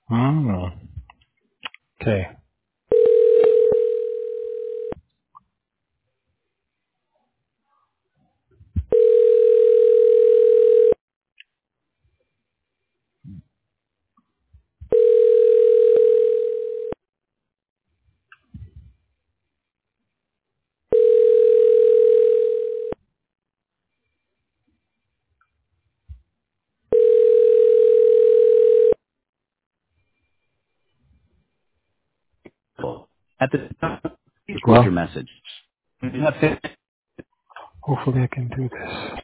Oh, okay. At the time, record your Well, message. hopefully I can do this.